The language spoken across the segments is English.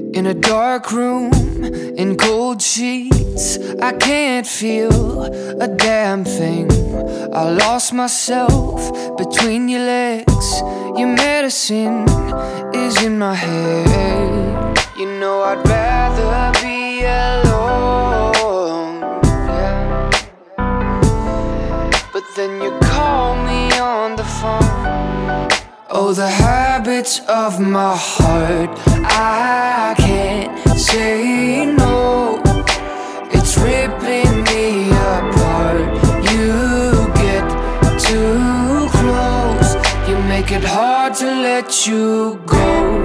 In a dark room, in cold sheets, I can't feel a damn thing. I lost myself between your legs. Your medicine is in my head. You know I'd rather be alone, yeah. But then you call me on the phone. Oh, the habits of my heart, I can't say no. It's ripping me apart. You get too close. You make it hard to let you go.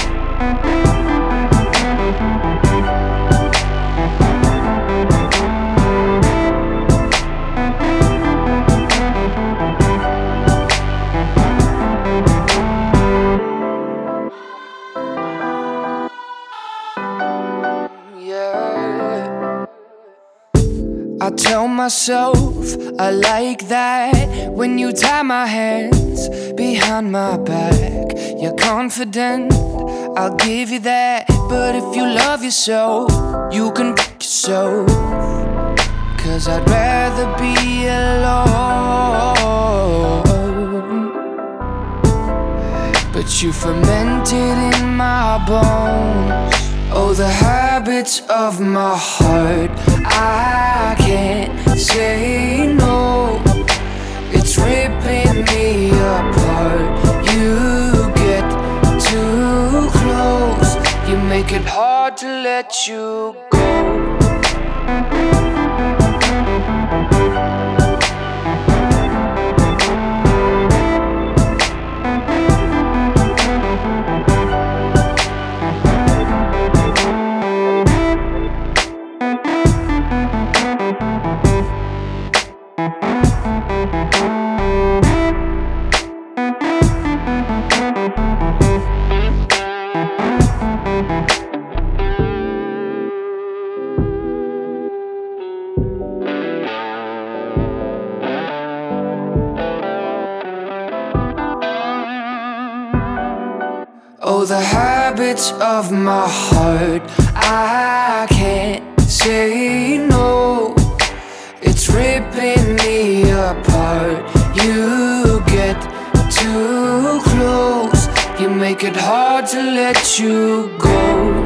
I tell myself I like that when you tie my hands behind my back. You're confident, I'll give you that. But if you love yourself, you can pick yourself. 'Cause I'd rather be alone. But you fermented in my bones. Oh, the habits of my heart, I can't say no. It's ripping me apart. You get too close. You make it hard to let you go. Oh, the habits of my heart, I can't say no. It's ripping me apart. You get too close. You make it hard to let you go.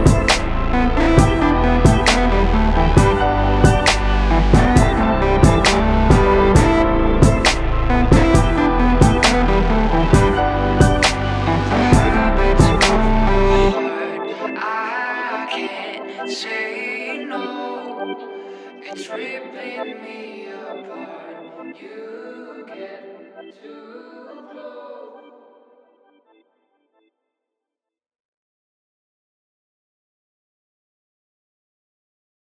Say no, it's ripping me apart. You get too